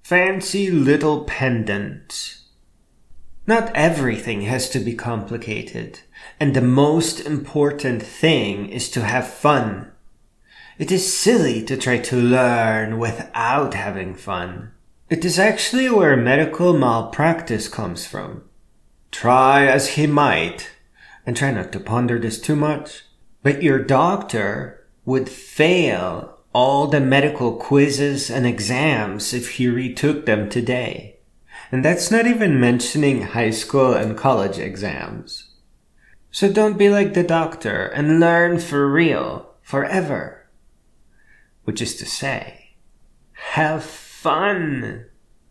fancy little pendants. Not everything has to be complicated, and the most important thing is to have fun. It is silly to try to learn without having fun. It is actually where medical malpractice comes from. Try as he might, and try not to ponder this too much, but your doctor would fail all the medical quizzes and exams if he retook them today. And that's not even mentioning high school and college exams. So don't be like the doctor and learn for real, forever. Which is to say, have fun.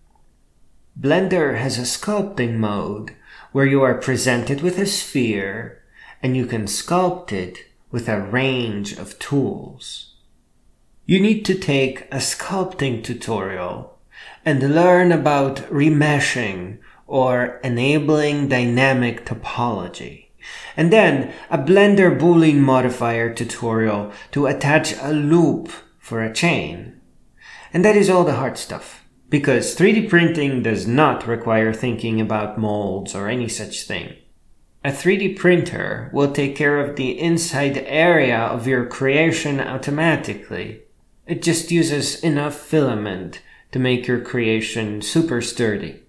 Blender has a sculpting mode where you are presented with a sphere and you can sculpt it with a range of tools. You need to take a sculpting tutorial and learn about remeshing or enabling dynamic topology. And then a Blender Boolean modifier tutorial to attach a loop for a chain. And that is all the hard stuff, because 3D printing does not require thinking about molds or any such thing. A 3D printer will take care of the inside area of your creation automatically. It just uses enough filament to make your creation super sturdy.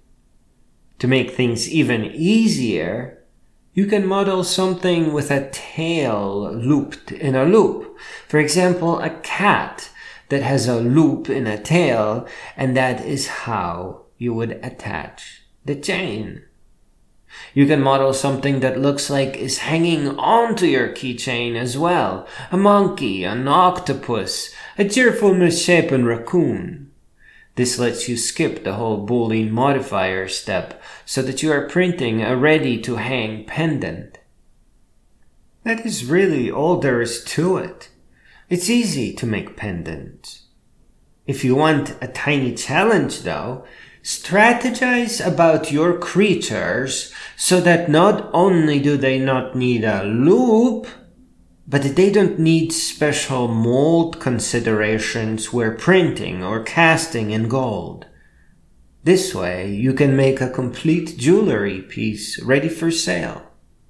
To make things even easier, you can model something with a tail looped in a loop. For example, a cat that has a loop in a tail, and that is how you would attach the chain. You can model something that looks like is hanging onto your keychain as well. A monkey, an octopus, a cheerful misshapen raccoon. This lets you skip the whole Boolean modifier step so that you are printing a ready-to-hang pendant. That is really all there is to it. It's easy to make pendants. If you want a tiny challenge though, strategize about your creatures so that not only do they not need a loop, but they don't need special mold considerations where printing or casting in gold. This way you can make a complete jewelry piece ready for sale.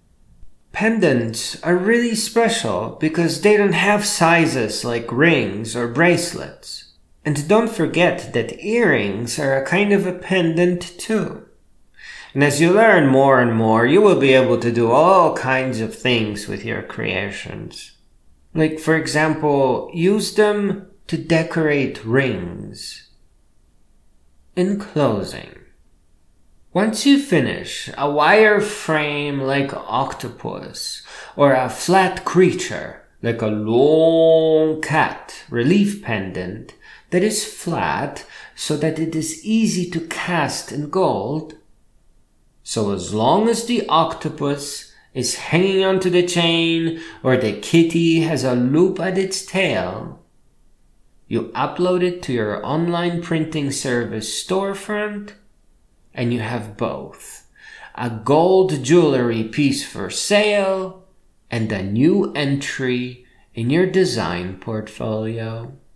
Pendants are really special because they don't have sizes like rings or bracelets. And don't forget that earrings are a kind of a pendant too. And as you learn more and more, you will be able to do all kinds of things with your creations. Like, for example, use them to decorate rings. In closing, once you finish a wireframe like octopus or a flat creature like a long cat relief pendant that is flat so that it is easy to cast in gold, so as long as the octopus is hanging onto the chain or the kitty has a loop at its tail, you upload it to your online printing service storefront and you have both a gold jewelry piece for sale and a new entry in your design portfolio.